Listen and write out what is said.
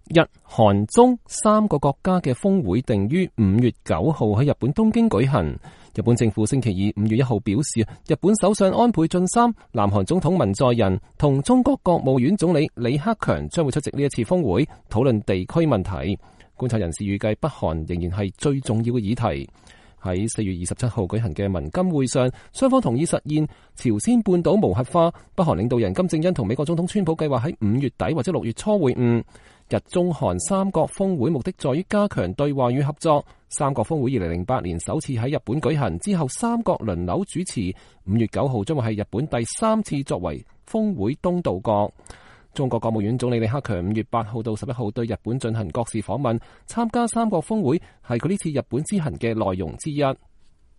日韓中3個國家嘅峰會定於5月9號喺日本東京舉行。日本政府星期二5月1號表示，日本首相安倍晉三、南韓總統文在寅同中國國務院總理李克強將會出席呢一次峰會，討論地區問題。觀察人士預計北韓仍然係最重要嘅議題。喺4月27號舉行嘅文金會上，雙方同意實現朝鮮半島無核化。北韓領導人金正恩同美國總統川普計劃喺5月底或者6月初會晤。日中韓三國峰會目的在於加強對話與合作。三國峰會2008年首次喺日本舉行，之後三國輪流主持。5月9號將會係日本第3次作為峰會東道國。中國國務院總理李克強5月8號到11號對日本進行國事訪問，參加三國峰會係佢呢次日本之行嘅內容之一。